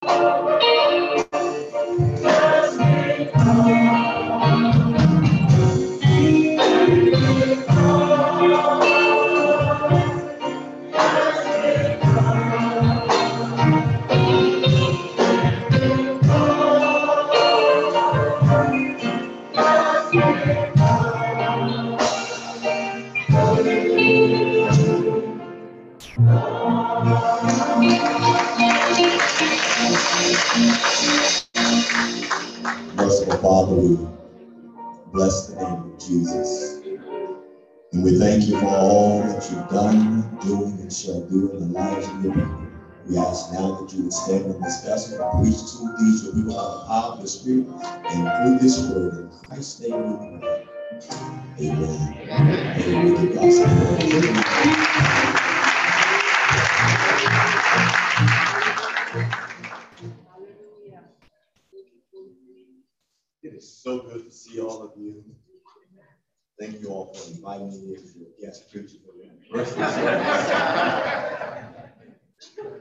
Merciful Father, we bless the name of Jesus. And we thank you for all that you've done, doing, and shall do in the lives of your people. We ask now that you would stand in this vessel and preach to these your people by the power of the Spirit and through this word. In Christ's name we pray. Amen. Amen. To God's It is so good to see all of you. Thank you all for inviting me as your guest preacher for your anniversary service.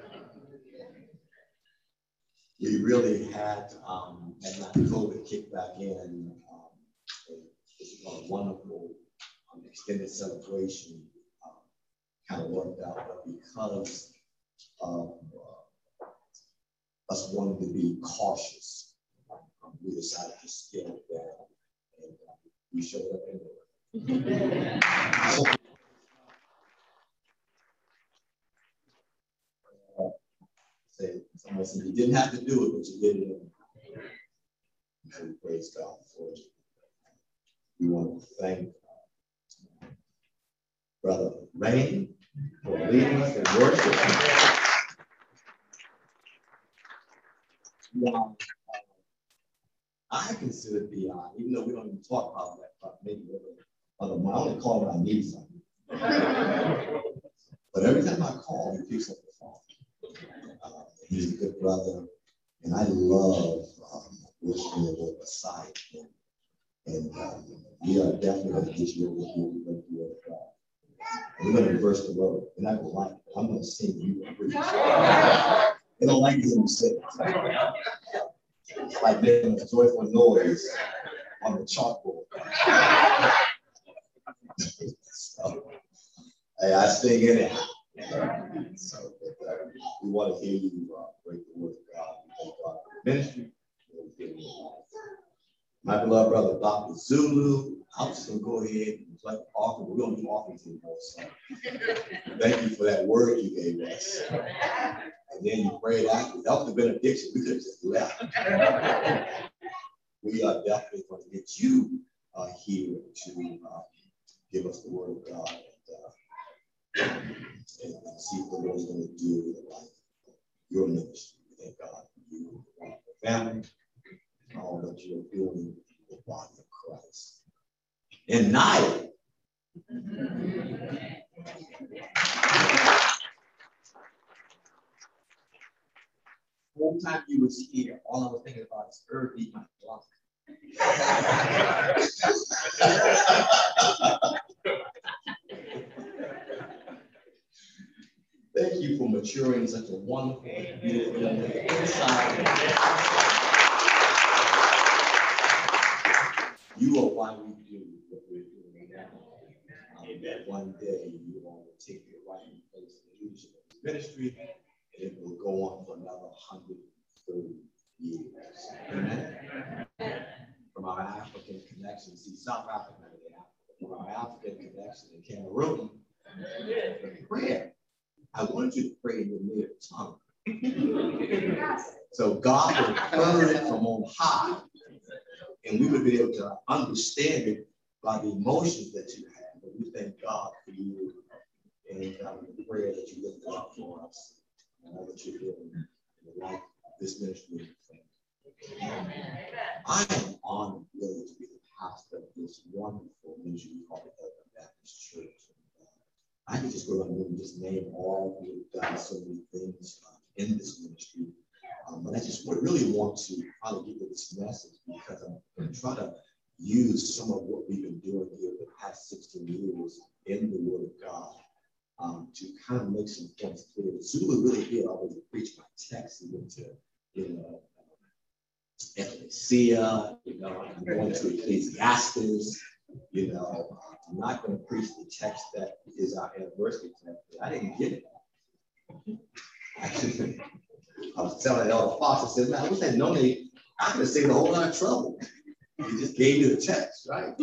We really had not COVID kicked back in. It's a wonderful extended celebration. Kind of worked out, but because of us wanting to be cautious, we decided to scale it down, and we showed up anyway. Someone said you didn't have to do it, but you did it anyway. So we praise God for it. We want to thank Brother Rain for leading us in worship. I consider Dion, even though we don't even talk about that, but maybe I only call when I need something. But every time I call, he picks up the phone. He's a good brother, and I love worshiping the Lord beside him. And we are definitely going to get you over here. We're going to do it. We're going to reverse the road. You're not going to like it. I'm going to sing you a preach. They don't like it when you sing. It's like making a joyful noise on the chalkboard. So, hey, I sing anyhow. So, we want to hear you break the word of God. We thank God for the ministry. My beloved brother, Dr. Zulu, I'm just going to go ahead and collect the offering. We're going to do offerings in both. Thank you for that word you gave us. And then you prayed after. That was the benediction. We could have just left. We are definitely going to get you here to give us the word of God and see what the Lord is going to do in the life of your ministry. We thank God for you, your family, and all that you are doing in the body of Christ. And Naya. One time you was here, all I was thinking about is early my block. Thank you for maturing such a wonderful and beautiful young lady inside. You are why we do what we're doing now. That one day you will take your rightful place in the leadership of this ministry, and it will go on for another 130 years. Amen. From our African connection, see South Africa, from our African connection in Cameroon, the prayer. I wanted you to pray in your native tongue. So God will hear it from on high, and we would be able to understand it by the emotions that you have. But we thank God for you and the prayer that you lifted up for us and all that you're doing in the life of this ministry. I am honored really to be the pastor of this wonderful ministry we call the Elder Baptist Church. I can just go around and just name all who have done so many things in this ministry. But I just really want to probably give you this message because I'm going to try to use some of what we've been doing here the past 16 years in the Word of God to kind of make some points clear. Zulu really did always preach my text. He went to you know, Ecclesia, you know, I'm going to Ecclesiastes, you know, I'm not going to preach the text that is our anniversary text. I didn't get it. Actually, I was telling Elder Fox, I said, man, I wish I'd known I could have saved a whole lot of trouble. He just gave me the text, right?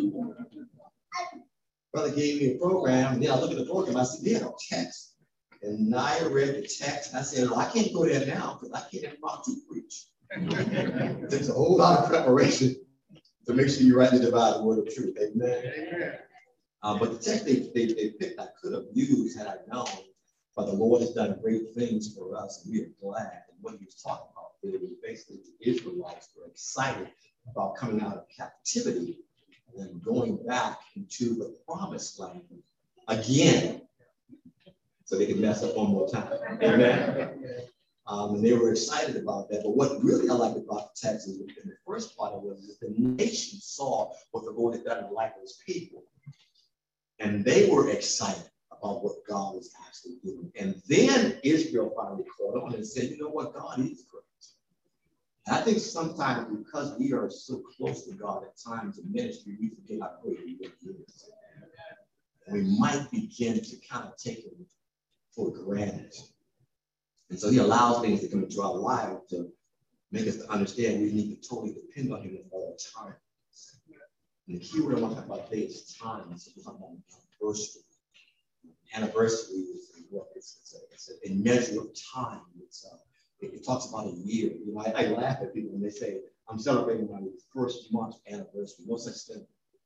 Brother gave me a program, and then I look at the program, I said, yeah, no text. And I read the text, and I said, well, I can't go there now because I can't about to preach. It takes a whole lot of preparation to make sure you rightly divide the word of truth. Amen. Amen. But the text they picked, I could have used had I known, but the Lord has done great things for us, and we are glad. And what he was talking about, it was basically the Israelites were excited about coming out of captivity and going back into the promised land again, so they could mess up one more time. Amen. And they were excited about that. But what really I like about the text is in the first part of it was that the nation saw what the Lord had done in the life of his people. And they were excited about what God was actually doing. And then Israel finally caught on and said, you know what, God is great. And I think sometimes because we are so close to God at times in ministry, we forget how great he really is. And we might begin to kind of take him for granted. And so he allows things to come into our life to make us to understand we need to totally depend on him at all times. And the key word I want to talk about today is time. So we're talking about anniversary. Anniversary is what it's a measure of time. It talks about a year. You know, I laugh at people when they say, I'm celebrating my first month anniversary. No such thing.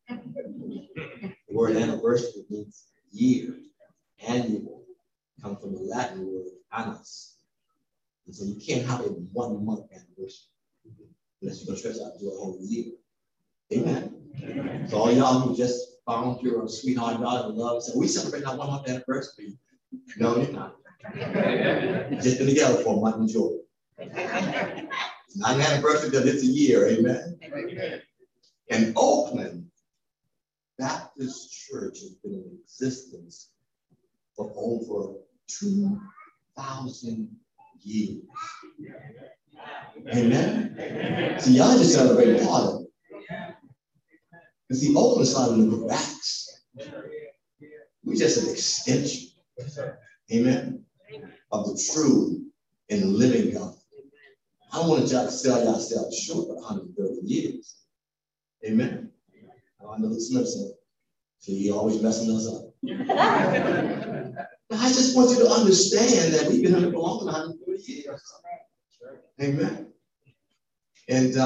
The word anniversary means year, annual. Comes from the Latin word annus. And so you can't have a 1 month anniversary unless you're going to stretch out to a whole year. Amen. Amen. So all y'all who just found your sweetheart, daughter, and love, said, we celebrate our 1 month anniversary. No, you're not. You've just been together for a month and joy. It's not an anniversary, but it's a year. Amen. Amen. And Oakland Baptist Church has been in existence for over 2,000 years. Amen. Amen. See, y'all just celebrated part of it. And see, Oakland started in the book of Acts. We're just an extension, amen, of the true and living God. I don't want y'all to sell yourselves short of 130 years. Amen. I know the Smith said, see, he always messing us up. I just want you to understand that we've been here for longer than 130 years. Amen. And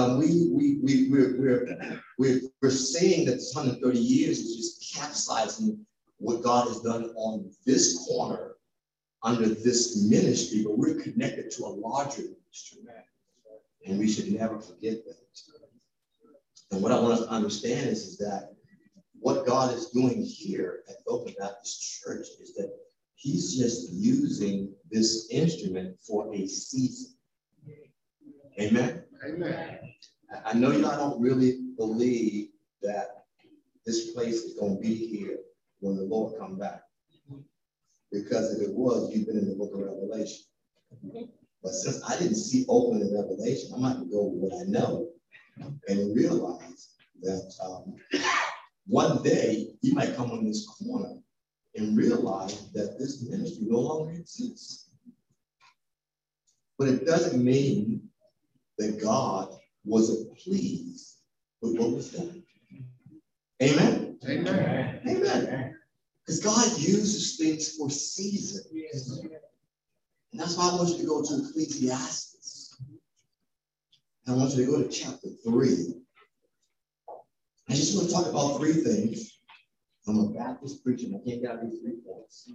we're saying that 130 years is just capsizing what God has done on this corner under this ministry, but we're connected to a larger ministry. And we should never forget that. And what I want us to understand is that what God is doing here at Oakland Baptist Church is that he's just using this instrument for a season. Amen? Amen. I know y'all don't really believe that this place is going to be here when the Lord comes back. Because if it was, you've been in the book of Revelation. But since I didn't see Oakland in Revelation, I'm not going to go with what I know and realize that one day you might come on this corner and realize that this ministry no longer exists. But it doesn't mean that God wasn't pleased with what was done. Amen? Amen. Amen. Because God uses things for seasons. And that's why I want you to go to Ecclesiastes. And I want you to go to chapter 3. I just want to talk about 3 things. I'm a Baptist preacher, and I can't get out of these 3 points.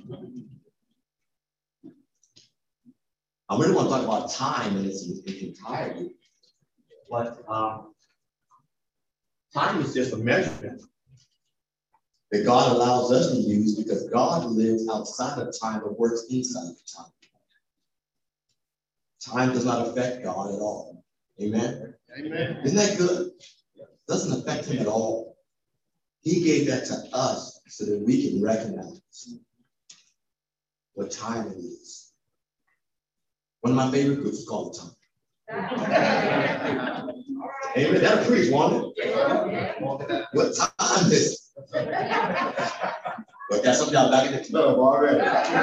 I really want to talk about time in its entirety. But time is just a measurement that God allows us to use because God lives outside of time but works inside of time. Time does not affect God at all. Amen? Amen. Isn't that good? It doesn't affect him at all. He gave that to us so that we can recognize what time it is. One of my favorite groups is called Time. Amen. That'll preach, won't it? What time is it? But got some of y'all back in the club already.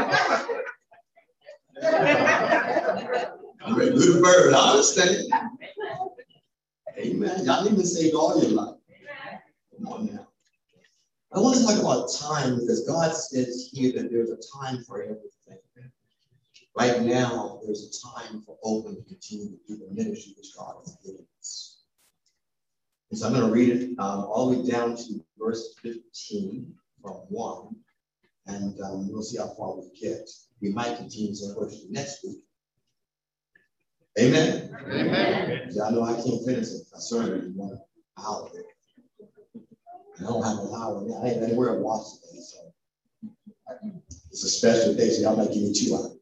I'm ready to do the bird. I understand. Amen. Y'all even saved all your life. Come on now. I want to talk about time because God says here that there's a time for everything. Right now, there's a time for Oakland to continue to do the ministry which God has given us. And so I'm going to read it all the way down to verse 15 from 1. And we'll see how far we get. We might continue some worship next week. Amen. Amen. Y'all know I can't finish a sermon in 1 hour. I don't have an hour now. I ain't wear a watch today, so it's a special day, so y'all might give me 2 hours.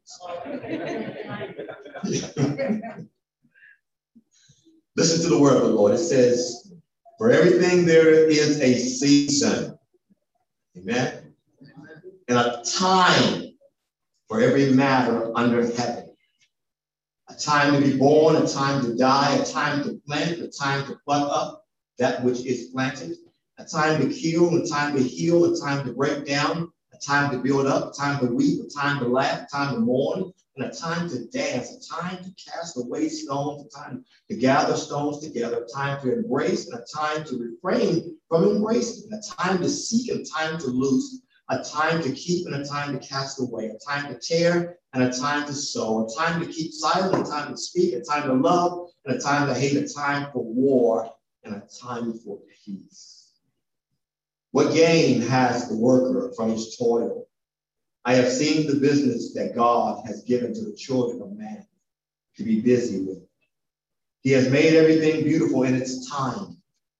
Listen to the word of the Lord. It says, for everything there is a season. Amen. And a time for every matter under heaven. A time to be born, a time to die, a time to plant, a time to pluck up that which is planted, a time to kill, a time to heal, a time to break down, a time to build up, a time to weep, a time to laugh, a time to mourn, and a time to dance, a time to cast away stones, a time to gather stones together, a time to embrace, and a time to refrain from embracing, a time to seek, and a time to loose, a time to keep, and a time to cast away, a time to tear, and a time to sow, a time to keep silent, a time to speak, a time to love, and a time to hate, a time for war, and a time for peace. What gain has the worker from his toil? I have seen the business that God has given to the children of man to be busy with. He has made everything beautiful in its time.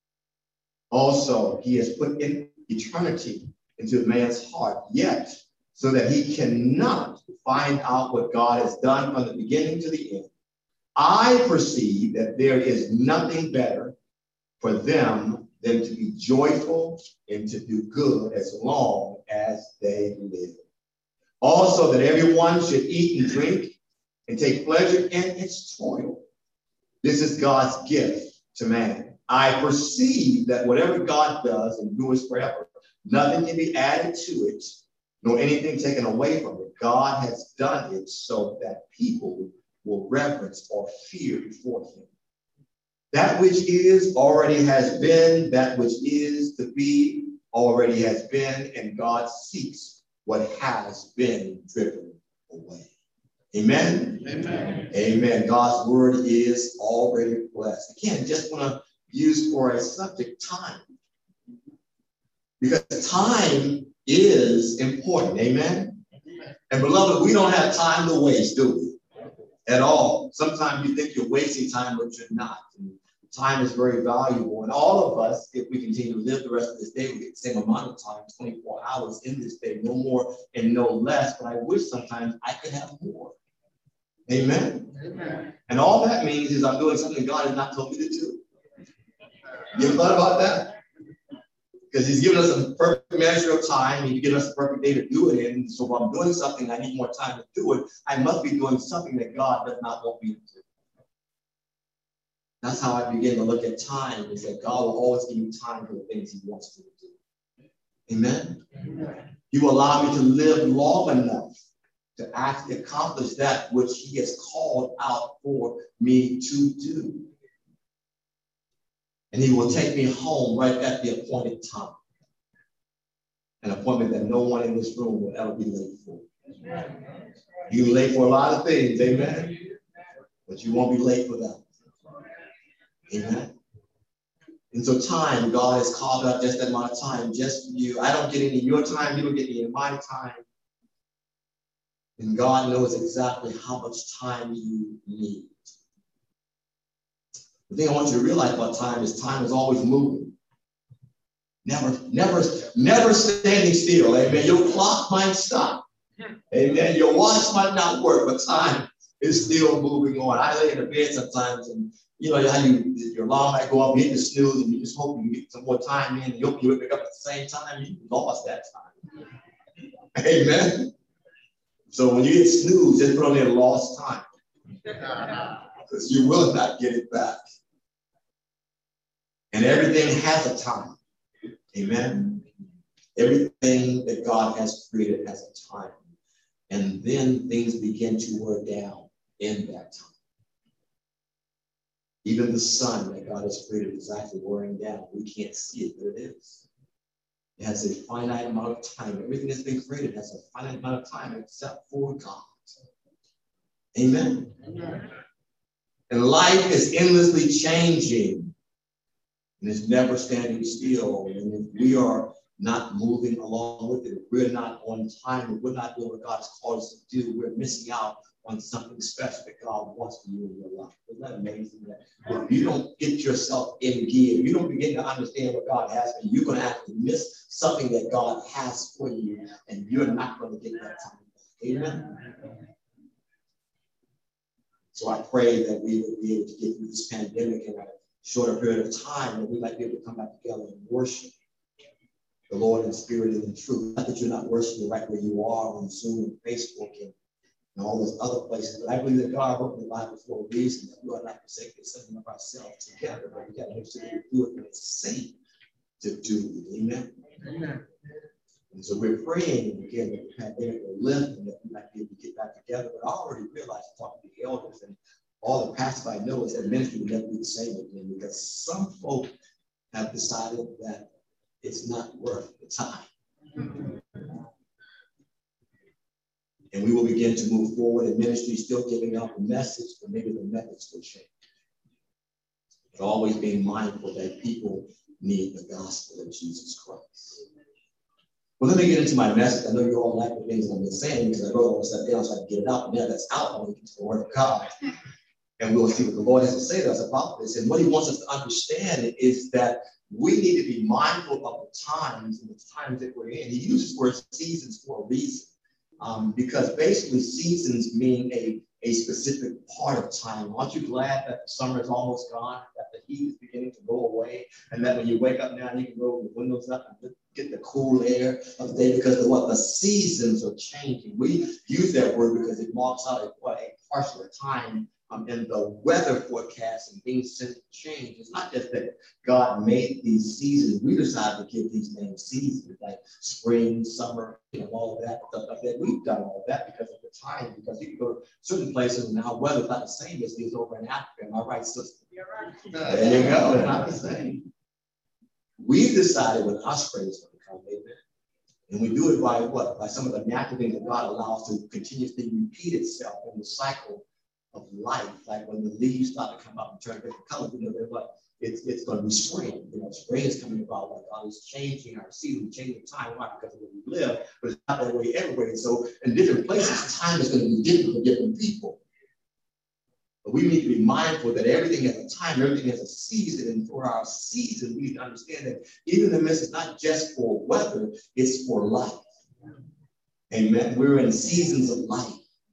Also, he has put in eternity into man's heart, yet so that he cannot find out what God has done from the beginning to the end. I perceive that there is nothing better for them than to be joyful and to do good as long as they live. Also, that everyone should eat and drink and take pleasure in its toil. This is God's gift to man. I perceive that whatever God does endures forever. Nothing can be added to it, nor anything taken away from it. God has done it so that people will reverence or fear before him. That which is already has been, that which is to be already has been, and God seeks what has been driven away. Amen? Amen. Amen. God's word is already blessed. Again, just want to use for a subject time. Because time is important. Amen? And beloved, we don't have time to waste, do we? At all. Sometimes you think you're wasting time, but you're not. And time is very valuable. And all of us, if we continue to live the rest of this day, we get the same amount of time, 24 hours in this day, no more and no less. But I wish sometimes I could have more. Amen? Amen. And all that means is I'm doing something God has not told me to do. You ever thought about that? Because he's given us a perfect measure of time. He's given us a perfect day to do it in. So if I'm doing something, I need more time to do it. I must be doing something that God does not want me to do. That's how I begin to look at time, is that God will always give me time for the things he wants to do. Amen? Amen. He will allow me to live long enough to actually accomplish that which he has called out for me to do. And he will take me home right at the appointed time. An appointment that no one in this room will ever be late for. You'll be late for a lot of things, amen? But you won't be late for that. Amen? And so time, God has carved out just that amount of time just for you. I don't get any of your time. You don't get any of my time. And God knows exactly how much time you need. The thing I want you to realize about time is always moving. Never standing still. Amen. Your clock might stop. Amen. Your watch might not work, but time is still moving on. I lay in the bed sometimes, and you know how your alarm might go up, you hit the snooze, and you just hope you get some more time in, and you hope you wake up at the same time. You lost that time. Amen. So when you hit snooze, just put on there lost time. because you will not get it back. And everything has a time. Amen. Everything that God has created has a time. And then things begin to wear down in that time. Even the sun that God has created is actually wearing down. We can't see it, but it is. It has a finite amount of time. Everything that's been created has a finite amount of time except for God. Amen. Amen. And life is endlessly changing. And it's never standing still. And if we are not moving along with it, if we're not on time, if we're not doing what God's called us to do, we're missing out on something special that God wants for you in your life. Isn't that amazing? That if you don't get yourself in gear, you don't begin to understand what God has for you, you're going to actually miss something that God has for you, and you're not going to get that time back. Amen? So I pray that we would be able to get through this pandemic in a shorter period of time, and we might be able to come back together and worship the Lord in spirit and in truth. Not that you're not worshiping right where you are on Zoom and Facebook and all those other places, but I believe that God wrote in the Bible for a reason, that we are not forsaking something of ourselves together, but we got to make sure that we do it when it's safe to do it. Amen? Amen. And so we're praying again that the pandemic will lift and that we might be able to get back together. But I already realized, talking to the elders and all the pastors I know, is that ministry will never be the same again, because some folk have decided that it's not worth the time. And we will begin to move forward in ministry, still giving out the message, but maybe the methods will change. But always being mindful that people need the gospel of Jesus Christ. Well, let me get into my message. I know you all like the things I've been saying, because I wrote all that down so I can get it out. Now that's out, I want to get to the Word of God. And we'll see what the Lord has to say to us about this. And what he wants us to understand is that we need to be mindful of the times and the times that we're in. He uses the word seasons for a reason. Because basically seasons mean a specific part of time. Aren't you glad that the summer is almost gone, that the heat is beginning to go away, and that when you wake up now, you can roll the windows up and get the cool air of the day, because the seasons are changing. We use that word because it marks out a partial time in the weather forecast, and things tend to change. It's not just that God made these seasons. We decided to give these names seasons, like spring, summer, all of that stuff like that. We've done all of that because of the time, because you can go to certain places and our weather's not the same as it is over in Africa. Am I right, sister? You're right. There you go. It's not the same. We've decided when our spring is going to come, amen. And we do it by what? By some of the natural things that God allows to continuously repeat itself in the cycle of life. Like when the leaves start to come up and turn different colors, they're what? It's going to be spring. Spring is coming about. Like God is changing our season, changing time. Why? Because of where we live, but it's not that way everywhere. So in different places, time is going to be different for different people. But we need to be mindful that everything has a time, everything has a season, and for our season, we need to understand that even in the midst, it's not just for weather, it's for life. Amen. We're in seasons of life.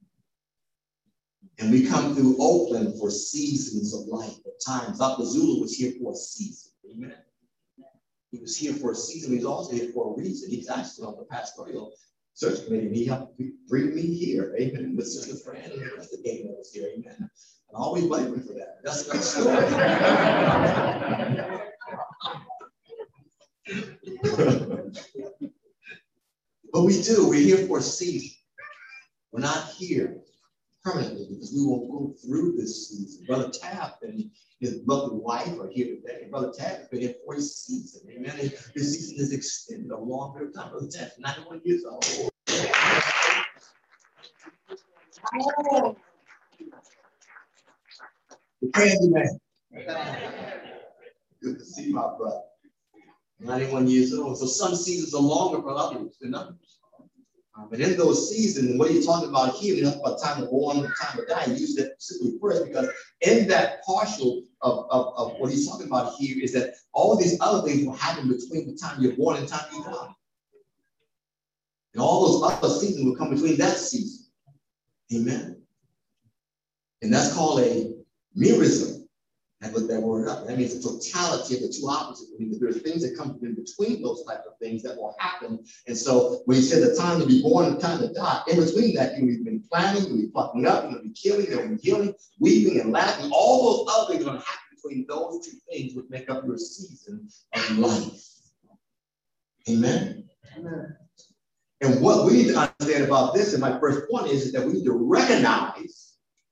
And we come through Oakland for seasons of life at times. Dr. Zulu was here for a season. Amen. He was here for a season. He's also here for a reason. He's actually on the pastoral search committee, and he helped bring me here. Amen. With Sister Fran and the rest of the gang that was here. Amen. And I always blame him for that. That's a good story. But we do. We're here for a season. We're not here permanently, because we will go through this season. Brother Taft and his lovely wife are here today. And Brother Taft has been here for a season. Amen. And his season is extended a long period of time. Brother Taft, 91 years old. The candy man. Good to see my brother. 91 years old. So some seasons are longer for others than others. But in those seasons, what are you talking about here? You know, about time to go on and time to die. He used that simply first, because in that partial of what he's talking about here is that all these other things will happen between the time you're born and the time you die. And all those other seasons will come between that season. Amen. And that's called a merism. I looked that word up. That means the totality of the two opposites. I mean, there are things that come in between those types of things that will happen. And so when he said the time to be born and the time to die, in between that, you've been planning, you'll be plucking up, you'll be killing, you'll be healing, weeping and laughing. All those other things are going to happen between those two things which make up your season of life. Amen? Amen. And what we need to understand about this, and my first point is that we need to recognize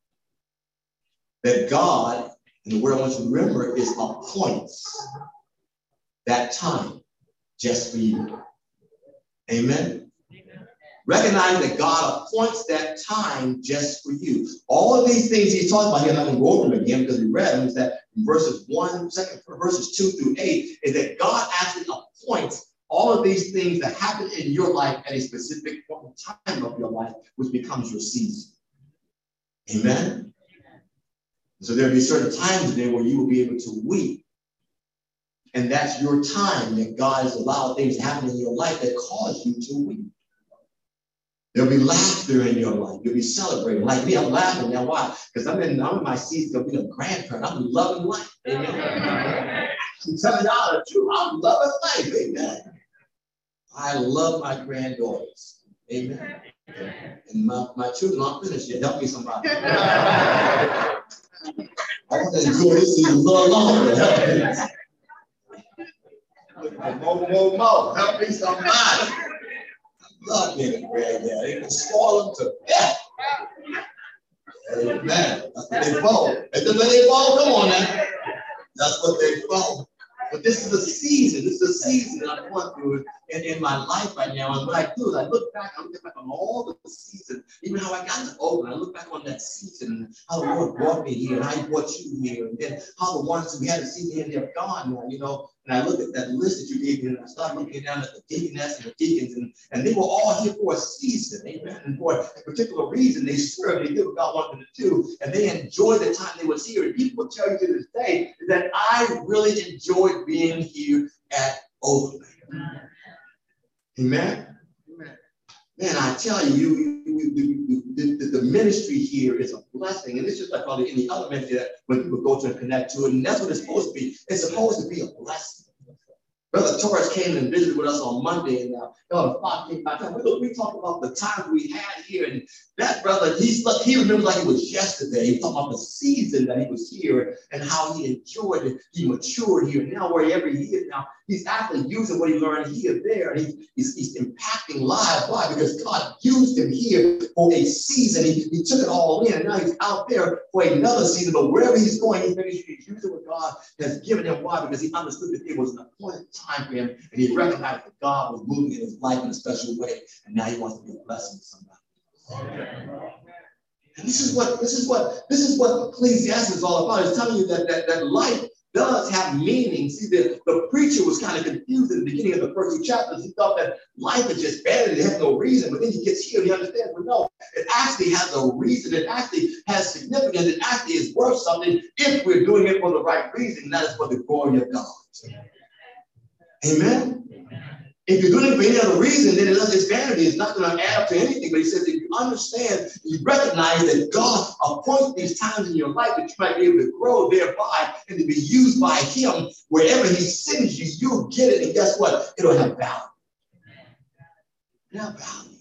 that God, and the word I want you to remember is appoints that time just for you. Amen? Amen. Recognize that God appoints that time just for you. All of these things he's talking about here, I'm not going to go over them again because we read them, is that in verses 2 through 8, is that God actually appoints all of these things that happen in your life at a specific point in time of your life, which becomes your season. Amen? So there'll be certain times there where you will be able to weep. And that's your time that God has allowed things to happen in your life that cause you to weep. There'll be laughter in your life. You'll be celebrating. Like me, I'm laughing now. Why? Because I'm in my season of being a grandparent. I'm loving life. Amen. I'm telling y'all the truth. I'm loving life. Amen. I love my granddaughters. Amen. And my children aren't finished yet. Help me somebody. I want to enjoy this season a little longer. Help me. More. Help me somebody. I love being a granddad. They can spoil them to death. Amen. That's what they fall. And then they fall. Come on now. That's what they fall. But this is a season. This is a season that I'm going through in my life right now. And what I do is I look back on all the seasons, even how I got to Oakland. I look back on that season and how the Lord brought me here and how he brought you here. And then how the ones who hadn't seen me here, they're gone now, you know. And I look at that list that you gave me, and I started looking down at the deaconess and the deacons, and they were all here for a season, amen. And for a particular reason, they served, they did what God wanted them to do, and they enjoyed the time they was here. And people will tell you to this day that I really enjoyed being here at Oakland. Amen. Man, I tell you, the ministry here is a blessing. And it's just like probably any other ministry that when people go to and connect to it. And that's what it's supposed to be. It's supposed to be a blessing. Brother Torres came and visited with us on Monday, and Elder Fox came back. We talked about the time we had here, and that brother, he remembers like it was yesterday. He talked about the season that he was here and how he enjoyed it. He matured here. Now, wherever he is now, he's actually using what he learned here, there, and he's impacting lives. Why? Because God used him here for a season. He took it all in, and now he's out there for another season. But wherever he's going, he's making sure he's using what God has given him. Why? Because he understood that it was an appointed time for him, and he recognized that God was moving in his life in a special way, and now he wants to be a blessing to somebody. And this is what Ecclesiastes is all about. It's telling you that life does have meaning. See, the preacher was kind of confused in the beginning of the first two chapters. He thought that life is just vanity, it has no reason. But then he gets here and he understands, but no, it actually has a reason. It actually has significance. It actually is worth something if we're doing it for the right reason. And that is for the glory of God. Amen. If you're doing it for any other reason, then it's vanity. It's not going to add up to anything. But he says, if you understand, you recognize that God appoints these times in your life that you might be able to grow thereby and to be used by him. Wherever he sends you, you'll get it. And guess what? It'll have value. It'll have value.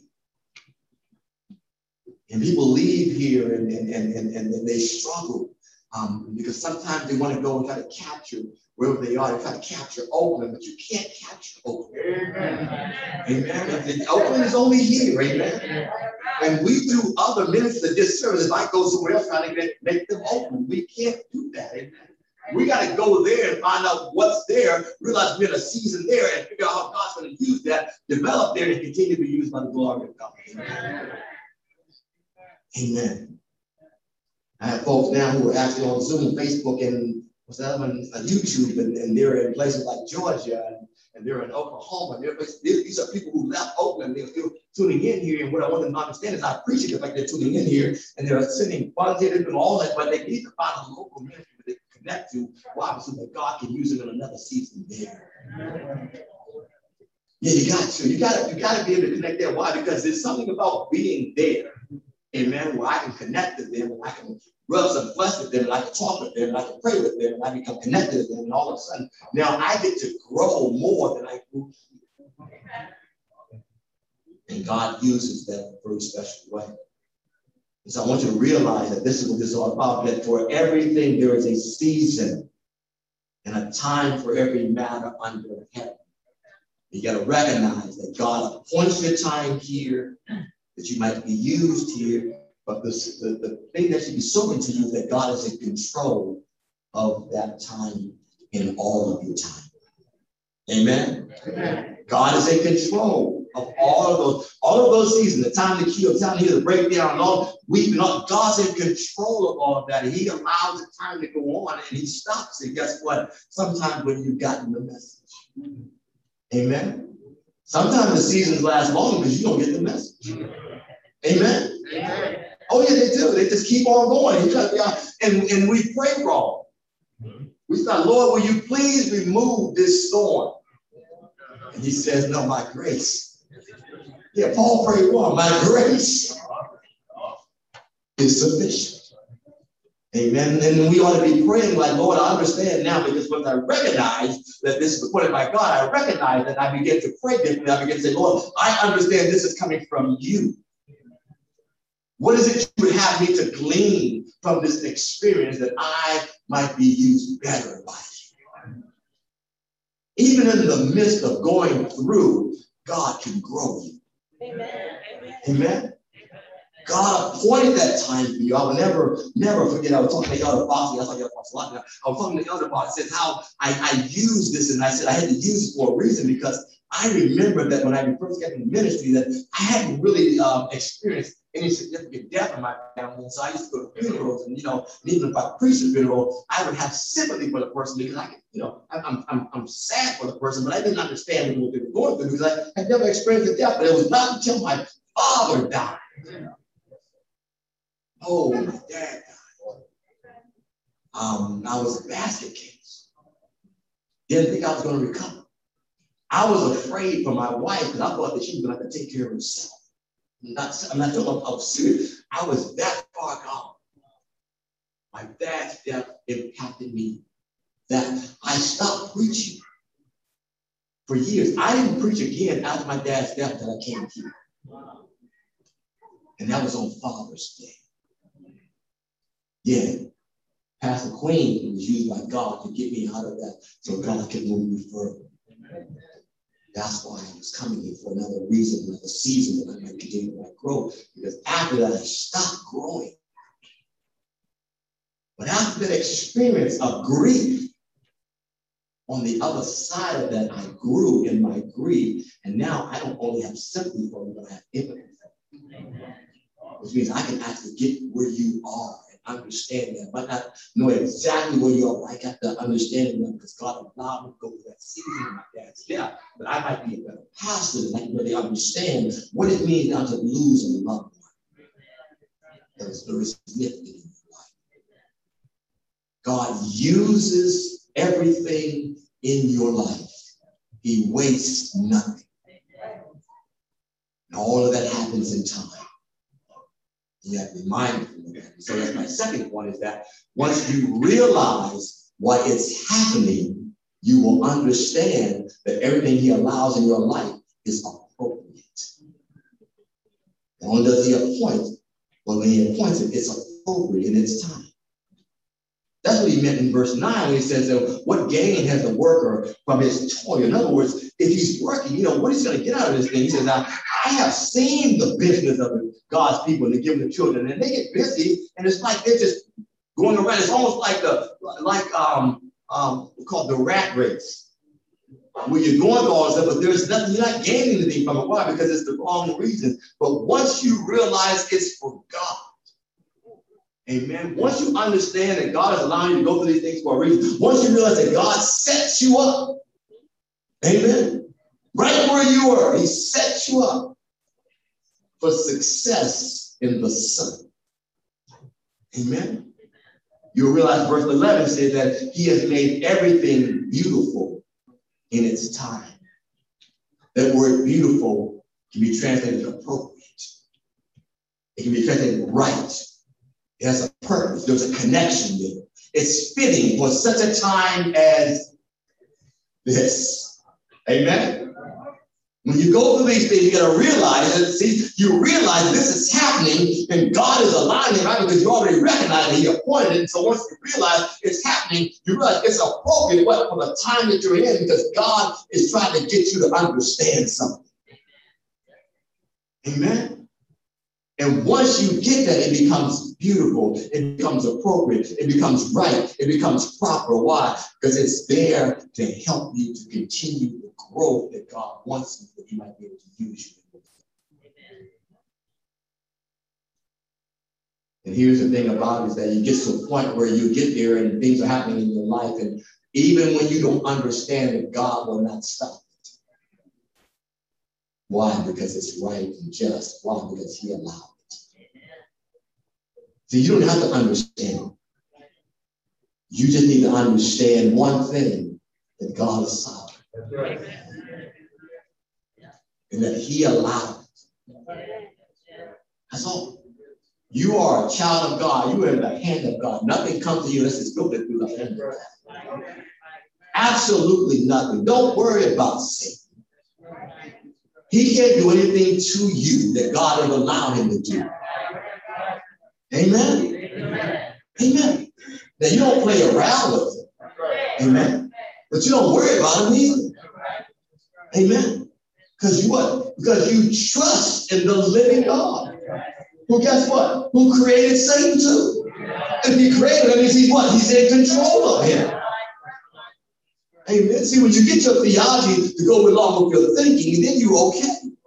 And people leave here and they struggle because sometimes they want to go and try to capture wherever they are. They try to capture Oakland, but you can't capture Oakland. Amen. Amen. Oakland is only here. Amen. And we do other ministers a disservice if I go somewhere else trying to make them Oakland. We can't do that. Amen. We got to go there and find out what's there, realize we're in a season there, and figure out how God's going to use that, develop there, and continue to be used by the glory of God. Amen. Amen. I have folks now who are actually on Zoom, Facebook, and what's that one? YouTube, and they're in places like Georgia, and they're in Oklahoma. These are people who left Oakland. They're still tuning in here. And what I want them to understand is I appreciate the fact they're tuning in here, and they're sending funds here, they're doing all that, but they need to find a local ministry that they can connect to. Why? So that God can use them in another season there. Yeah, you got to. You got to be able to connect there. Why? Because there's something about being there. Amen. Where I can connect to them, and I can rub some flesh with them, and I can talk with them, and I can pray with them, and I become connected with them, and all of a sudden, now I get to grow more than I grew. And God uses that in a very special way. And so I want you to realize that this is what this is all about, that for everything there is a season and a time for every matter under heaven. You got to recognize that God appoints your time here, that you might be used here, but the thing that should be soaking to you is that God is in control of that time in all of your time. Amen? Amen. God is in control of all of those seasons, the time to kill, the time to heal, the breakdown, all weeping. God's in control of all of that. And he allows the time to go on and he stops it. Guess what? Sometimes when you've gotten the message. Amen. Sometimes the seasons last long because you don't get the message. Amen. Amen. Oh yeah, they do. They just keep on going. And we pray wrong. We start, Lord, will you please remove this storm? And he says, no, my grace. Yeah, Paul prayed wrong. My grace is sufficient. Amen. And we ought to be praying like, Lord, I understand now, because once I recognize that this is appointed by God, I recognize that I begin to pray differently. I begin to say, Lord, I understand this is coming from you. What is it you would have me to glean from this experience that I might be used better by you? Even in the midst of going through, God can grow you. Amen. Amen. God appointed that time for you. I will never forget. I was talking to Elder Bossy. I was talking to Elder Bossy. Said how I use this, and I said I had to use it for a reason, because I remember that when I first got into ministry, that I hadn't really experienced any significant death in my family. And so I used to go to funerals, and even if I preached a funeral, I would have sympathy for the person, because I'm sad for the person, but I didn't understand what they were going through, because I had never experienced a death. But it was not until my father died. Oh, my dad died. I was a basket case. Didn't think I was going to recover. I was afraid for my wife, because I thought that she was going to have to take care of herself. I'm not talking about serious. I was that far gone. My dad's death impacted me that I stopped preaching for years. I didn't preach again after my dad's death until I came here. And that was on Father's Day. Yeah, Pastor Queen was used by God to get me out of that so God could move me further. That's why I was coming here, for another reason, another season that I might continue to grow. Because after that, I stopped growing. But after that experience of grief, on the other side of that, I grew in my grief. And now I don't only have sympathy for you, but I have empathy for you. Which means I can actually get where you are and understand that. But not know exactly where you are. I got to understand that because God allowed me to go through that season of my dad's death. But I might be a better pastor and I can really understand what it means now to lose a loved one. That is very significant in your life. God uses everything in your life. He wastes nothing. And all of that happens in time. You have to be mindful of that. So that's my second point, is that once you realize why it's happening, you will understand that everything he allows in your life is appropriate. And when does he appoint? Well, when he appoints it, it's appropriate in its time. That's what he meant in verse 9 when he says, what gain has the worker from his toil? In other words, if he's working, what is he going to get out of this thing? He says, now, I have seen the business of God's people and they give them the children, and they get busy, and it's like they're just going around. It's almost like called the rat race, where you're going through all this stuff, but there's nothing, you're not gaining anything from it. Why? Because it's the wrong reason. But once you realize it's for God, amen. Once you understand that God is allowing you to go through these things for a reason, once you realize that God sets you up, amen, right where you are, he sets you up for success in the Son. Amen. You'll realize verse 11 says that he has made everything beautiful in its time. That word beautiful can be translated appropriate. It can be translated right. It has a purpose. There's a connection there. It's fitting for such a time as this. Amen? When you go through these things, you got to realize that, see, you realize this is happening and God is allowing it, right? Because you already recognize it, He appointed it. And so once you realize it's happening, you realize it's appropriate for the time that you're in because God is trying to get you to understand something. Amen? And once you get that, it becomes beautiful. It becomes appropriate. It becomes right. It becomes proper. Why? Because it's there to help you to continue the growth that God wants you, that He might be able to use you. And here's the thing about it is that you get to a point where you get there and things are happening in your life. And even when you don't understand it, God will not stop it. Why? Because it's right and just. Why? Because He allowed it. See, you don't have to understand it. You just need to understand one thing, that God is sovereign. And that He allowed it. That's all. You are a child of God. You are in the hand of God. Nothing comes to you unless it's filtered through the hand of God. Absolutely nothing. Don't worry about Satan. He can't do anything to you that God has allowed him to do. Amen? Amen. Amen. Now, you don't play around with it. Amen. But you don't worry about him either. Amen. Because you what? Because you trust in the living God. Who, guess what? Who created Satan too? If He created him, he's what? He's in control of him. Amen. See, when you get your theology to go along with your thinking, then you're okay.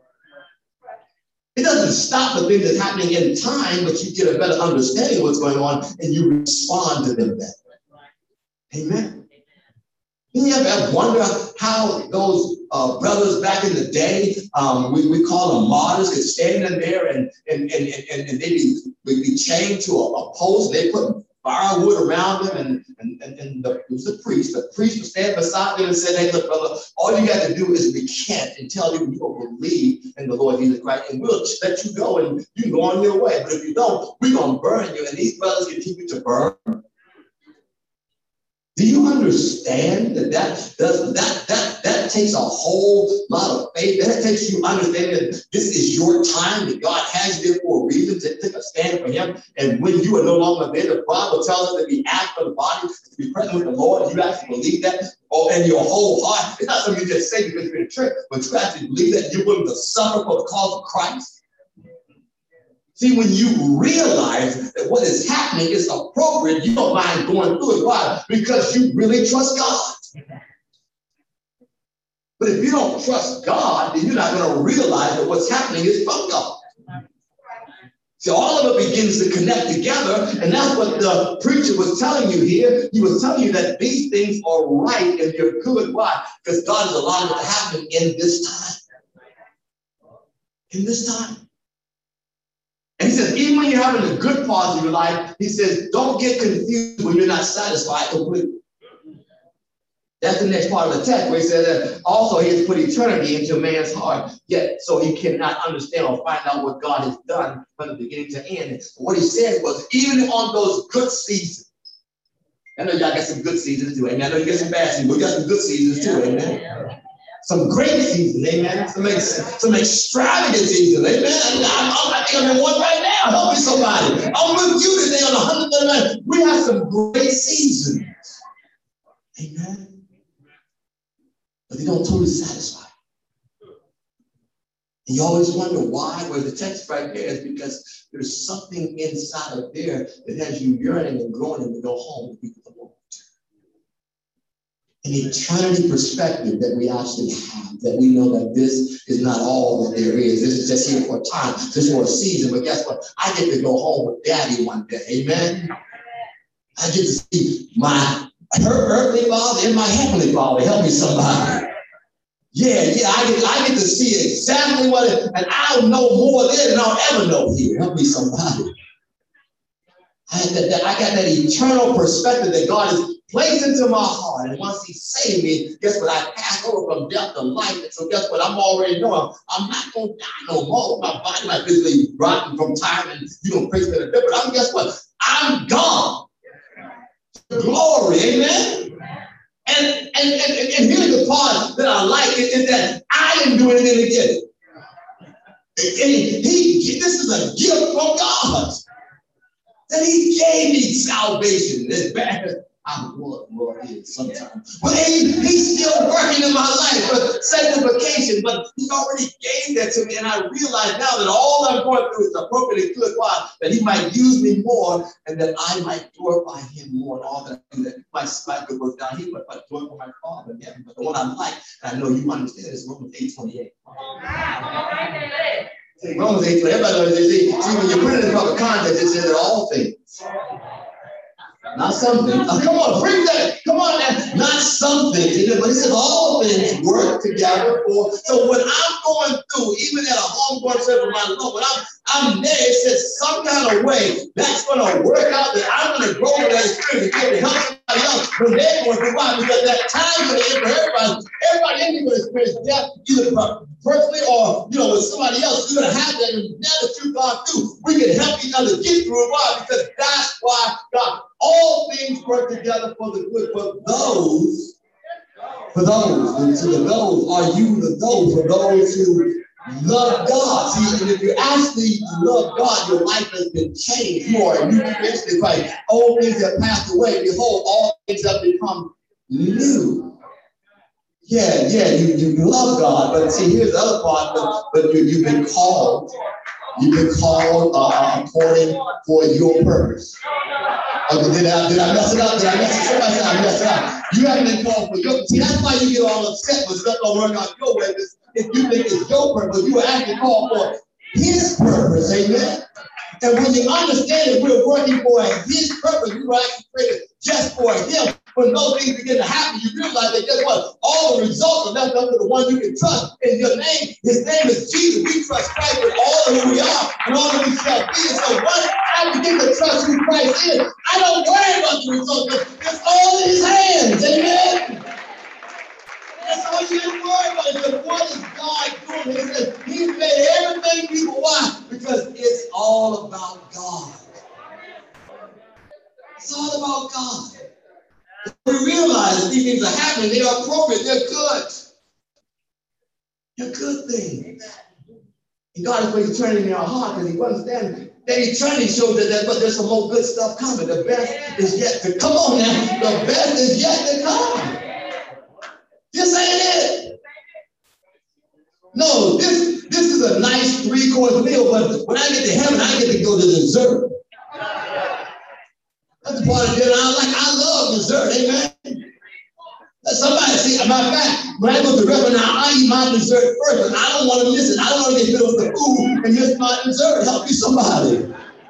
It doesn't stop the thing that's happening in time, but you get a better understanding of what's going on and you respond to them better. Amen. You ever wonder how those brothers back in the day, we call them martyrs, could stand in there and they'd be chained to a post. They put firewood around them, and it was the priest. The priest would stand beside them and say, "Hey, look, brother, all you got to do is recant and tell them you don't believe in the Lord Jesus Christ, and we'll let you go and you can go on your way. But if you don't, we're going to burn you." And these brothers continue to burn. Do you understand that takes a whole lot of faith? That takes you understanding that this is your time, that God has you there for a reason to take a stand for Him. And when you are no longer there, the Bible tells us that we act for the body, to be present with the Lord. You actually believe that, or in your whole heart. It's not something you just say because you're in a church, but you actually believe that you're willing to suffer for the cause of Christ. See, when you realize that what is happening is appropriate, you don't mind going through it. Why? Because you really trust God. But if you don't trust God, then you're not going to realize that what's happening is from God. See, all of it begins to connect together, and that's what the preacher was telling you here. He was telling you that these things are right and they're good. Why? Because God is allowing it to happen in this time. In this time. And He says, even when you're having the good parts of your life, He says, don't get confused when you're not satisfied completely. That's the next part of the text where He says that also He has put eternity into man's heart, yet so he cannot understand or find out what God has done from the beginning to end. What He said was, even on those good seasons, I know y'all got some good seasons too, amen. I know you got some bad seasons, but we got some good seasons too, amen. Some great seasons, amen. Some extravagant seasons, amen. I think I'm in one right now. Help me somebody. I'm with you today on 139. We have some great seasons. Amen. But they don't totally satisfy. And you always wonder why. Well, the text right there is because there's something inside of there that has you yearning and groaning to go home to be with the Lord. An eternity perspective that we actually have, that we know that this is not all that there is. This is just here for a time, just for a season. But guess what? I get to go home with Daddy one day. Amen. I get to see her earthly father and my heavenly father. Help me somebody. Yeah, I get to see exactly what it is, and I'll know more there than I'll ever know here. Help me somebody. I got that eternal perspective that God has placed into my heart. And once He saved me, guess what? I passed over from death to life. And so guess what? I'm already knowing I'm not going to die no more. My body might physically rotten from time and you don't praise me in a bit. But guess what? I'm God. Glory, amen. And here's the part that I like is that I didn't do anything to get it. This is a gift from God. That he gave me salvation. As bad as I Lord is sometimes. But he's still working in my life for sanctification. But he already gave that to me. And I realize now that all I'm going through is appropriately good. Why? That he might use me more and that I might glorify him more. And all that I do, that my good work down here, but glorify my Father in heaven. But the one I like, and I know you understand, is Romans 8:28. Romans 8:28. Everybody knows this. See, when you put it in the proper context, it says that all things. Not some things. Oh, come on, bring that. Come on, now. Not some things. But it says all things work together for. So when I'm going through, even at a homeborn service of my Lord, when I'm there, it says some kind of way that's going to work out that I'm going to grow in that experience and get to help somebody else when they're going through. Why? Because that time when for everybody in here will experience death, either personally or with somebody else. You're going to have that, and now that you've gone through, we can help each other get through it. Why? Because that's why God. All things work together for the good for those. And to the those are you the those for those who love God. See, and if you actually love God, your life has been changed more. And you eventually find old things have passed away. Behold, all things have become new. Yeah, you love God, but see, here's the other part. But you've been called. You've been called according for your purpose. Okay, did I mess it up? Somebody said I messed it up. You haven't been called for your. See, that's why you get all upset when stuff don't work out your way. If you think it's your purpose, you were actually called for his purpose. Amen. And when you understand that we're working for his purpose, we were actually created just for him. When those things begin to happen, you realize that guess what? All the results are left up to the one you can trust. In your name, his name is Jesus. We trust Christ with all of who we are and all that we shall be. And so once I begin to trust who Christ is, I don't worry about the results. It's all in his hands. Amen. That's all you have to worry about. Because what is God doing? He says he's made everything beautiful. Why? Because it's all about God. It's all about God. We realize that these things are happening. They are appropriate. They're good. They're good things. And God is going to turn in our heart because he understands that eternity shows that but there's some more good stuff coming. The best is yet to come. On now. The best is yet to come. This ain't it. No, this is a nice 3-course meal, but when I get to heaven, I get to go to dessert. That's the part of dinner I love dessert, amen. Somebody see, matter of fact, when I go to the restaurant now, I eat my dessert first, and I don't want to miss it. I don't want to get filled with the food and miss my dessert. Help me somebody.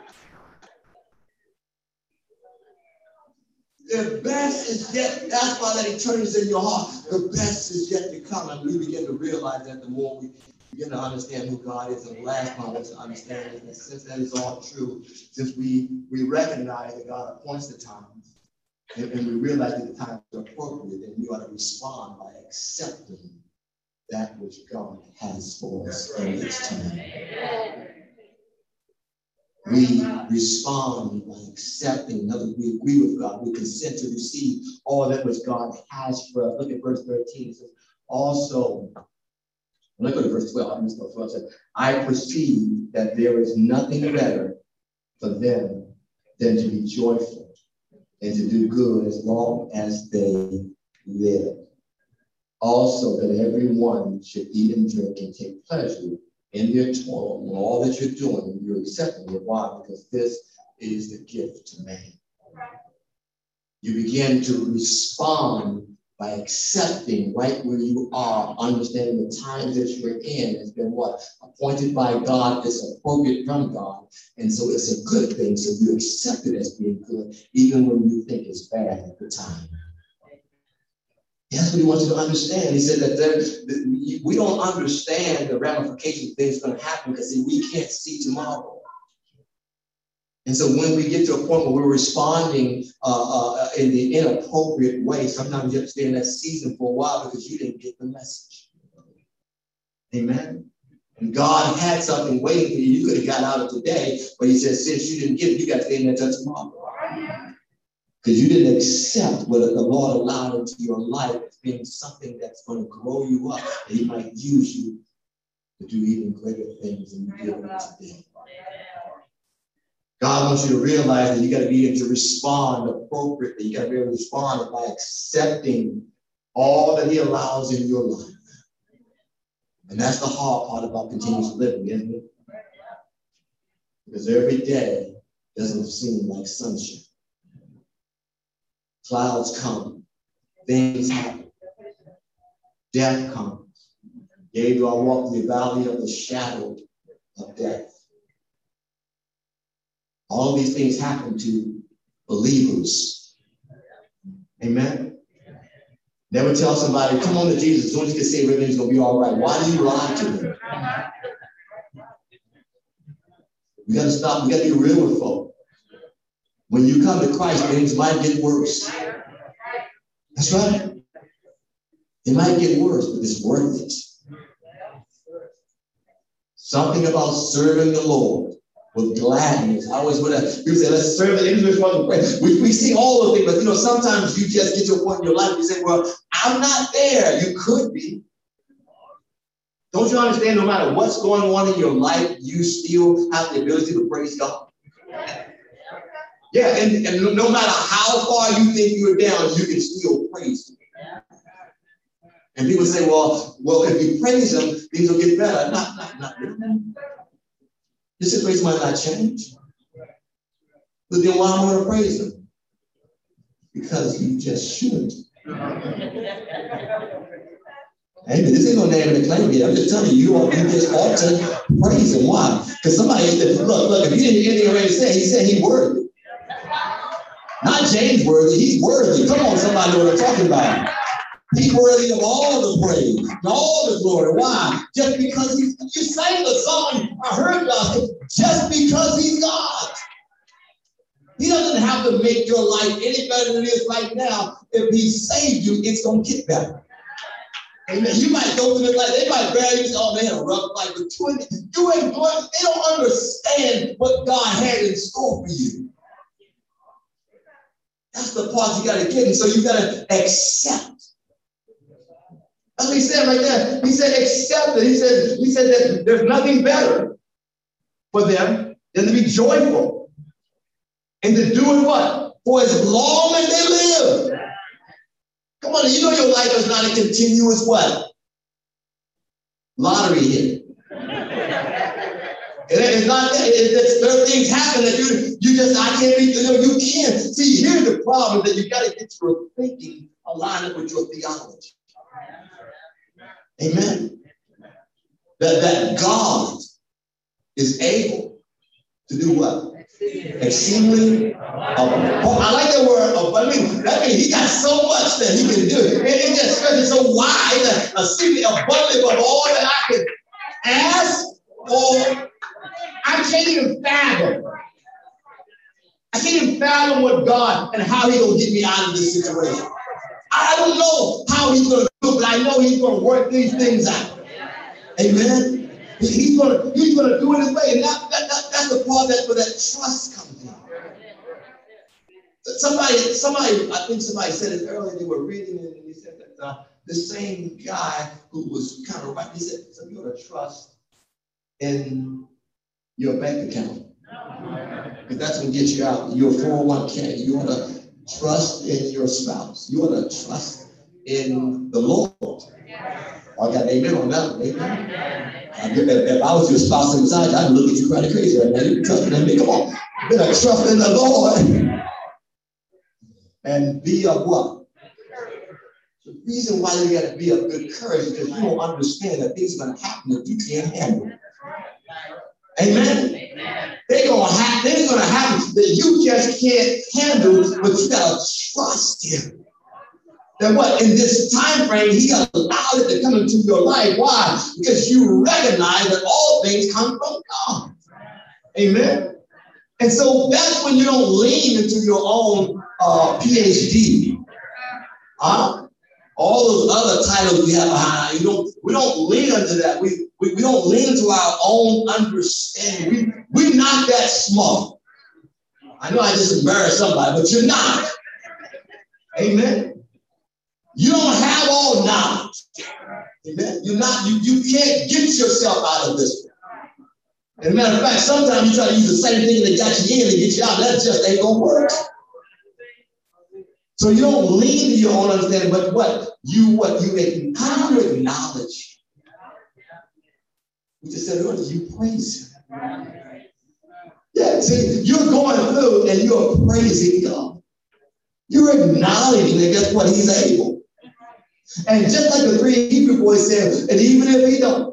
The best is yet, that's why that eternity is in your heart. The best is yet to come. And we begin to realize that the more we begin to understand who God is. And the last one was to understand it. And since that is all true, since we recognize that God appoints the times, and we realize that the times are appropriate, then we ought to respond by accepting that which God has for us in its time. We respond by accepting. In other words, we agree with God. We consent to receive all that which God has for us. Look at verse 13. It says, also, look at verse 12. I'm just going to 12. It says, I perceive that there is nothing better for them than to be joyful and to do good as long as they live. Also, that everyone should eat and drink and take pleasure in their toil, and all that you're doing, you're accepting it. Why? Because this is the gift to man. You begin to respond by accepting right where you are, understanding the times that you're in has been what? Appointed by God, it's appropriate from God. And so it's a good thing. So you accept it as being good, even when you think it's bad at the time. That's what he wants you to understand. He said that we don't understand the ramifications of things going to happen because we can't see tomorrow. And so when we get to a point where we're responding in the inappropriate way, sometimes you have to stay in that season for a while because you didn't get the message. Amen. And God had something waiting for you. You could have got out of today, but he said, since you didn't get it, you got to stay in there until tomorrow. Because you didn't accept what the Lord allowed into your life as being something that's going to grow you up, and he might use you to do even greater things than you did today. God wants you to realize that you got to be able to respond appropriately. You got to be able to respond by accepting all that he allows in your life. And that's the hard part about continuous living, isn't it? Because every day doesn't seem like sunshine. Clouds come, things happen, death comes. Yea, do I walk through the valley of the shadow of death. All of these things happen to believers. Amen. Never tell somebody, come on to Jesus, as soon as you can say everything's going to be all right. Why do you lie to them? We got to stop. We got to be real with folk. When you come to Christ, things might get worse. That's right. It might get worse, but it's worth it. Something about serving the Lord with gladness. I always want to, people say, let's serve the English one to pray. We see all of it, but sometimes you just get to a point in your life and you say, well, I'm not there. You could be. Don't you understand? No matter what's going on in your life, you still have the ability to praise God. Yeah, and no matter how far you think you're down, you can still praise Him. And people say, well, if you praise Him, things will get better. Not really. Your situation might not change. But then why am I going to praise Him? Because you just should. Amen. This ain't no name and claim here. I'm just telling you, you just ought to praise Him. Why? Because somebody said, look, if you didn't hear anything already say, he said He's worthy. Not James worthy, He's worthy. Come on, somebody know what I'm talking about. He's worthy of all the praise, and all the glory. Why? Just because you sang the song, I heard God, just because He's God. He doesn't have to make your life any better than it is right now. If He saved you, it's going to get better. Amen. You might go through this life, they might bury you, oh, they had a rough life, but you ain't going, they don't understand what God had in store for you. That's the part you got to get. And so you got to accept. That's what he said right there. He said, accept it. He said that there's nothing better for them than to be joyful and to do it what? For as long as they live. Come on, you know your life is not a continuous what? Lottery hit. It's not that. There are things happen that you just, I can't be, you can't. See, here's the problem that you got to get your thinking aligned up with your theology. Amen. That God is able to do what? Exceedingly. I like that word. That means He got so much that He can do. It just stretches so wide, exceedingly abundantly above all that I can ask or I can't even fathom. I can't even fathom what God and how He's going to get me out of this situation. I don't know how He's going to do it, but I know He's going to work these things out. Amen. He's going to do it His way. And that's the part where that trust comes in. Somebody, I think somebody said it earlier, they were reading it, and he said that the same guy who was kind of right, he said, so you ought to trust in your bank account. Because that's going to get you out. Your 401k. You ought to trust in your spouse. You ought to trust in the Lord. I got an amen on that one. Amen. If I was your spouse inside, I'd look at you kind of crazy right now. You trust in me. Come on. You better trust in the Lord. And be of what? The reason why you got to be of good courage is because you don't understand that things are going to happen that you can't handle. Amen. They're going to happen that you just can't handle, but you got to trust Him. That what? In this time frame, He allowed it to come into your life. Why? Because you recognize that all things come from God. Amen. And so that's when you don't lean into your own PhD. All those other titles we have behind. We don't lean into that. We don't lean to our own understanding. We're not that smart. I know I just embarrassed somebody, but you're not. Amen. You don't have all knowledge. Amen. You're not. You can't get yourself out of this. As a matter of fact, sometimes you try to use the same thing that got you in to get you out. That just ain't gonna work. So you don't lean to your own understanding, but how do you acknowledge? We just said earlier, you praise him. Yeah, see, you're going through and you're praising God. You're acknowledging that guess what? He's able. And just like the 3 Hebrew boys said, and even if he don't,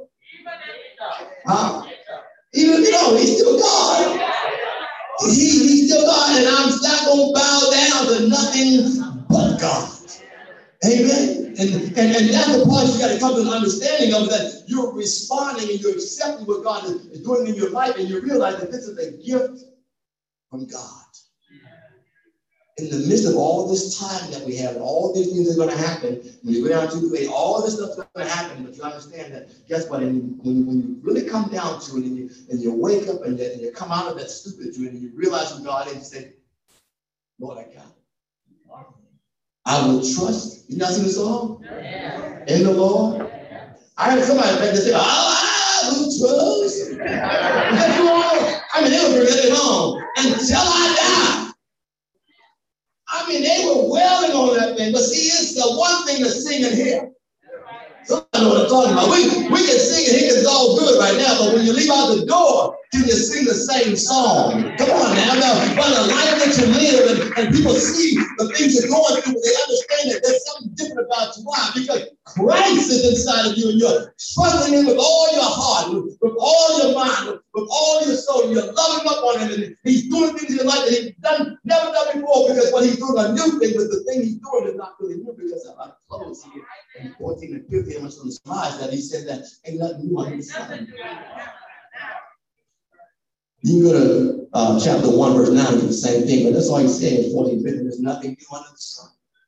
even if he don't, he's still God. He's still God, and I'm not going to bow down to nothing but God. Amen. And that's the part you got to come to an understanding of, that you're responding and you're accepting what God is doing in your life, and you realize that this is a gift from God. In the midst of all this time that we have, and all these things are going to happen, when you go down to 8, all this stuff's going to happen, but you understand that, guess what? And when you really come down to it, and you wake up and you come out of that stupid dream, and you realize who God is, and you say, Lord, I got it. I will trust. You not seen the song? Yeah. In the Lord. I heard somebody back there say, I will trust. They were bringing it home until I die. They were wailing on that thing. But see, it's the one thing to sing and hear. Somebody know what I'm talking about. We can sing and hear, it's all good right now, but when you leave out the door, can you sing the same song? Come on now. But the life that you live, and people see the things you're going through, they understand that there's something different about you. Why? Because Christ is inside of you, and you're trusting him with all your heart, with all your mind, with all your soul. You're loving up on him, and he's doing things in your life that he's never done before, because what he's doing a new thing, but the thing he's doing is not really new, because of our clothes here. In 14 and 15, I'm on the slides that he said that ain't nothing new under the sun. You can go to chapter 1, verse 9, do the same thing, but that's all he's saying in 14 and 15. There's nothing new under the sun.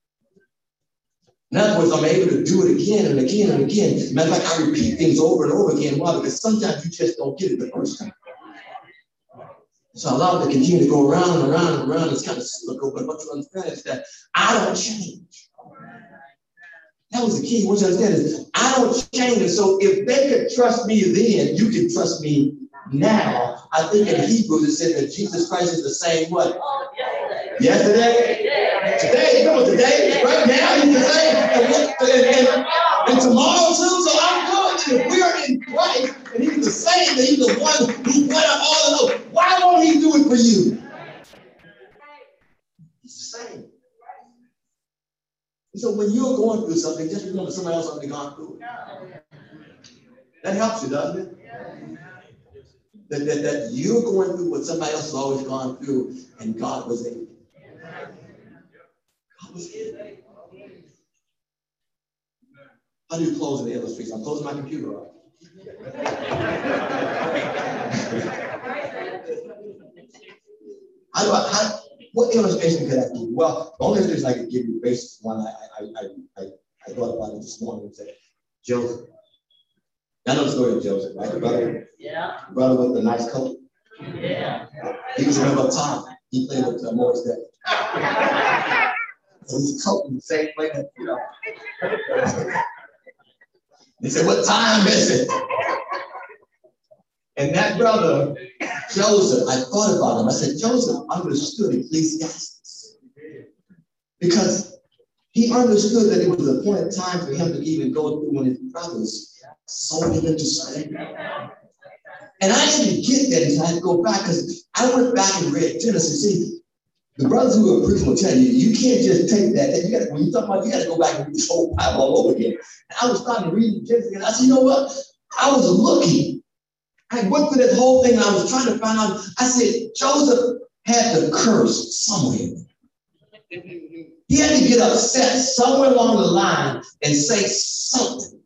In other words, I'm able to do it again and again and again. Matter of fact, I repeat things over and over again. Why? Because sometimes you just don't get it the first time. So I allow it to continue to go around and around and around. It's kind of cyclical, but what you understand is that I don't change. That was the key. What you understand is I don't change. And so if they could trust me then, you can trust me now. I think in Hebrews it said that Jesus Christ is the same what? Yesterday? Today? You know what today? Right now he's the same. And tomorrow too. So I'm good. If we're in Christ and he's the same, that he's the one who went up all of those, why won't he do it for you? He's the same. So when you're going through something, just remember somebody else already gone through it. That helps you, doesn't it? That you're going through what somebody else has always gone through, and God was able. God was able. How do you close the illustration? I'm closing my computer off. What illustration could I give you? Well, the only illustration I could give you, based on one I thought about it this morning, was that Joseph. I know the story of Joseph, right? The brother, brother with the nice coat. Yeah. He was a member of time. He played with Morris Day. So his coat was the same way that, He said, what time is it? And that brother, Joseph, I thought about him. I said, Joseph understood Ecclesiastes. Because he understood that it was the appointed time for him to even go through when his brothers sold him into slavery. And I didn't get that until I had to go back, because I went back and read Genesis. See, the brothers who are preaching will tell you, you can't just take that. When you talk about, you got to go back and read this whole Bible all over again. And I was starting to read Genesis, and I said, you know what? I was looking. I went through that whole thing, and I was trying to find out. I said, Joseph had the curse somewhere. He had to get upset somewhere along the line and say something.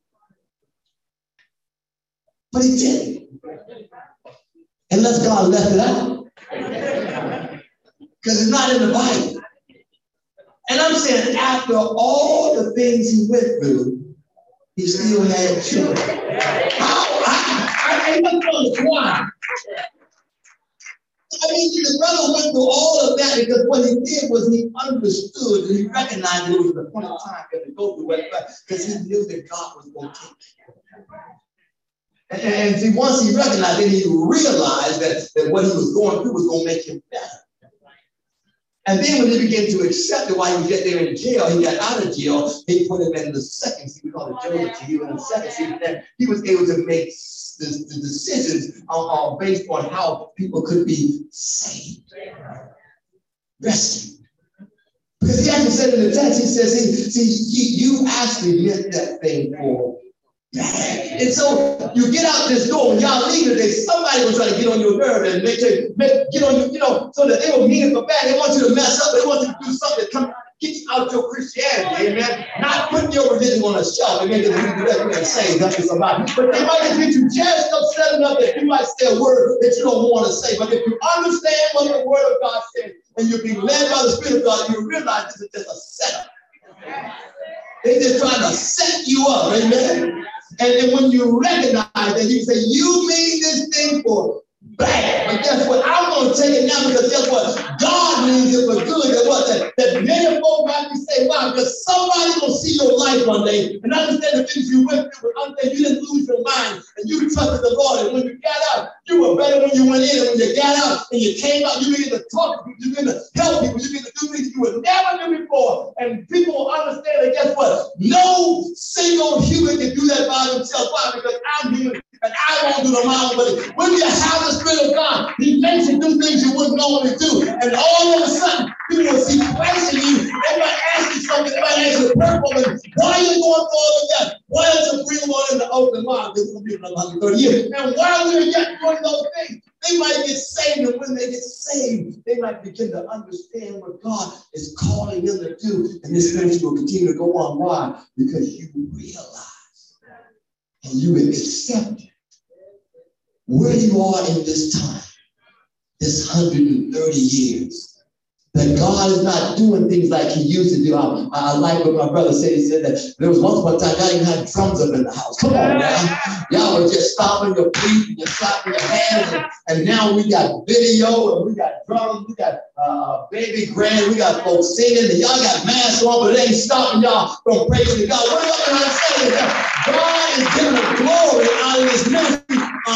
But he didn't. Unless God left it out. Because it's not in the Bible. And I'm saying, after all the things he went through, he still had children. I why? I mean, the brother went through all of that because what he did was he understood and he recognized that it was the point of time to go through what, because he knew that God was going to take care. And see, once he recognized it, he realized that what he was going through was going to make him better. And then when he began to accept it while he was yet there in jail, he got out of jail, he put him in the second seat. We call it jail to you in the second seat. And he was able to make the decisions based on how people could be saved, rescued. Because he actually said in the text, he says, see, you actually meant that thing for bad. And so you get out this door, when y'all leave today, somebody will try to get on your nerve and get on you, so that they will mean it for bad. They want you to mess up. They want you to do something to come get you out your Christianity, amen. Not putting your religion on a shelf, amen, because you do that, you ain't saved, that's somebody. But they might get you just upset enough that you might say a word that you don't want to say. But if you understand what the word of God says, and you be led by the Spirit of God, you realize this is just a setup. They're just trying to set you up, amen. And then when you recognize that, you say, you mean this thing for bad. But guess what? I'm going to take it now because guess what? God means it for good. That many folk might be saying, wow, because somebody's going to see your life one day and understand the things you went through, but understand you didn't lose your mind and you trusted the Lord. And when you got out, you were better when you went in. And when you got out and you came out, you began to talk to people, you began to help people, you began to do things you would never do before. And people will understand that, guess what? No single human can do that by themselves. Why? Because I'm human. And I won't do the mile, but when you have the Spirit of God, he makes you do things you wouldn't normally do. And all of a sudden, people will see Christ in you. They might ask you something. They might ask you a purpose. Why are you going through all of that? Why don't you bring one in the open mind? This will be another 130 years. And while we're yet doing those things, they might get saved. And when they get saved, they might begin to understand what God is calling them to do. And this ministry will continue to go on. Why? Because you realize and you accept where you are in this time, this 130 years, that God is not doing things like he used to do. I like what my brother said. He said that there was once upon a time, y'all even had drums up in the house. Come on, man. Y'all were just stomping your feet and just slapping your hands. And now we got video and we got drums. We got baby grand. We got folks singing. And y'all got masks on, but it ain't stopping y'all from praising God. What am I saying? God is giving the glory out of this ministry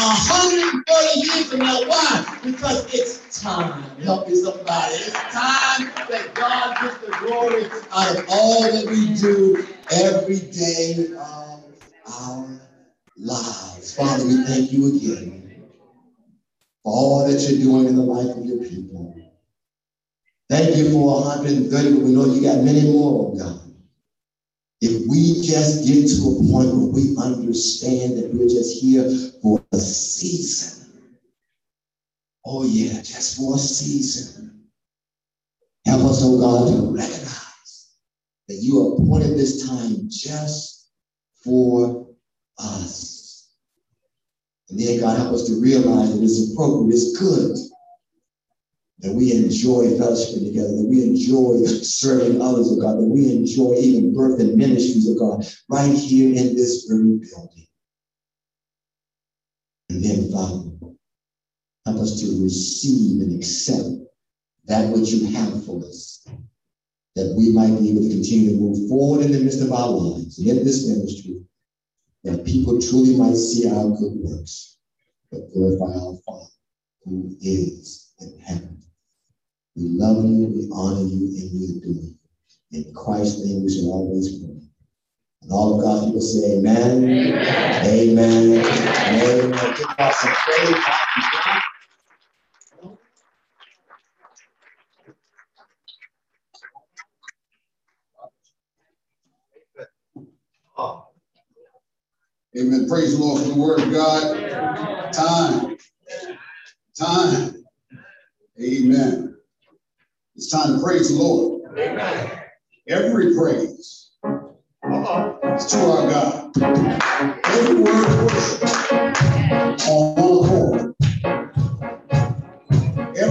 130 years from now. Why? Because it's time. Help me somebody. It's time that God gets the glory out of all that we do every day of our lives. Father, we thank you again for all that you're doing in the life of your people. Thank you for 130, but we know you got many more, oh God. If we just get to a point where we understand that we're just here for a season. Oh yeah, just for a season. Help us, oh God, to recognize that you appointed this time just for us. And then God, help us to realize that it's appropriate, it's good, that we enjoy fellowship together, that we enjoy serving others, oh God, that we enjoy even birthing ministries, oh God, right here in this very building. And then, Father, help us to receive and accept that which you have for us, that we might be able to continue to move forward in the midst of our lives and in this ministry, that people truly might see our good works, but glorify our Father who is in heaven. We love you, we honor you, and we adore you. In Christ's name we shall always pray. And all of God's people say amen. Amen. Amen. Amen. Amen. Give God some praise. Amen. Praise the Lord for the word of God. Time. Amen. It's time to praise the Lord. Amen. Every praise is to our God.